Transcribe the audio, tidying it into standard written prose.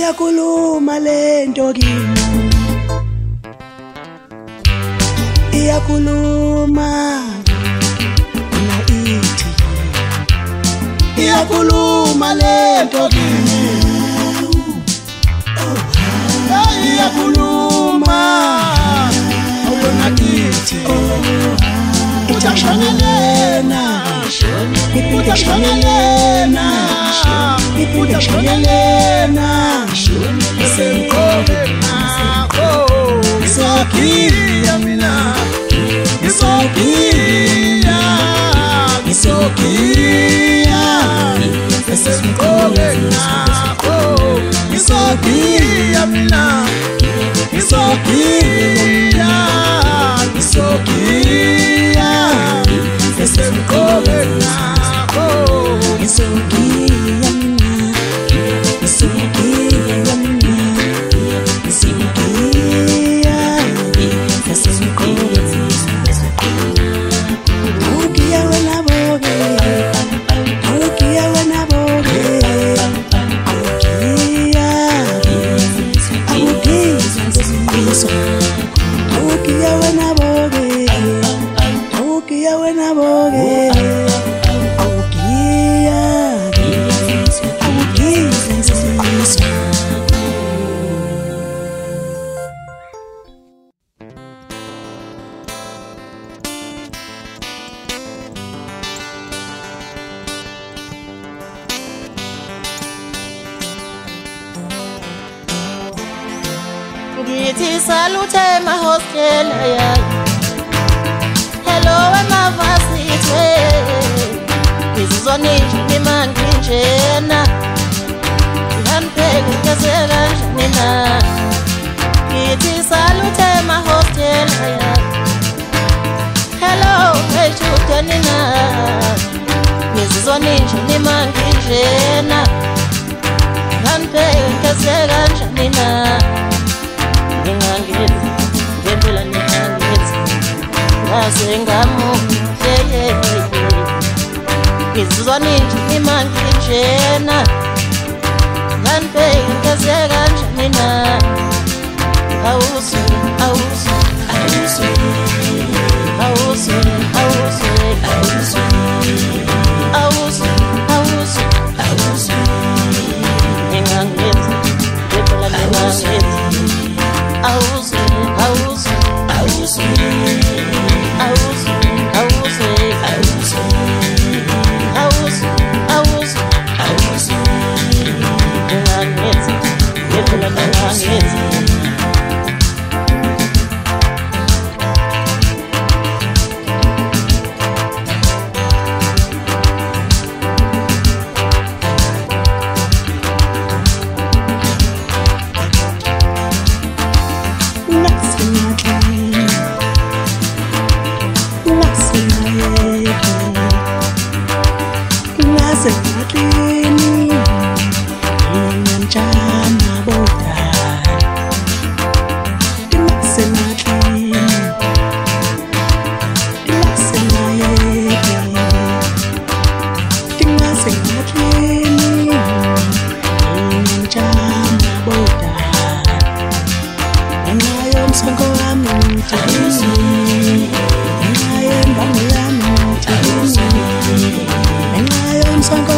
Iyakhuluma lento kimi, iyakhuluma na ithi, iyakhuluma lento kimi, iyakhuluma na ithi, utashonelena, utashonelena, utashonelena, senkolena, isokia mina, isokia, isokia, senkolena, isokia mina, isokia, isokia, senkolena, isokia mina, isokia mina, isokia, senkolena, ukia wena boge, ukia wena boge, ukia wena boge, ukia wena boge, Ngithi salute mahostel ayay. Hello emavasitwe. Ngizizonile nimangi njena. Ngihampheke ngezela nina. Ngithi salute mahostel ayay. Hello eshude nina. Ngizizonile nimangi njena. Ngihampheke ngezela nina. Ngempela ngiyangithi ngazengamu ngizizwa ninje imangi njena nganibheki ngeze kanjani na awusu awusu awusu awusu awusu awusu awusu awusu awusu ngiyangithi ngempela ngiyangithi awusu awusu awusu awusu awusu awusu awusu awusu awusu ngiyangithi ngempela ngiyangithi Sanko